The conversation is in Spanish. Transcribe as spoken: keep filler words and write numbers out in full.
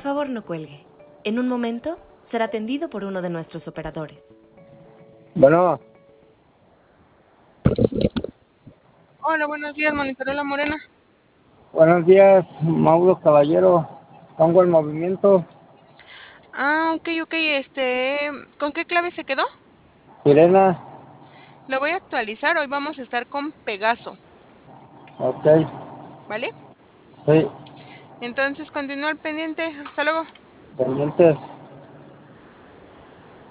favor, no cuelgue. En un momento será atendido por uno de nuestros operadores. Bueno, Hola, buenos días, Monitorela Morena. buenos días, Mauro Caballero. Pongo el movimiento. Ah, ok, ok, este, ¿con qué clave se quedó? Sirena. Lo voy a actualizar, hoy vamos a estar con Pegaso, Ok, ¿vale? sí, Entonces continúa al pendiente, hasta luego. pendientes.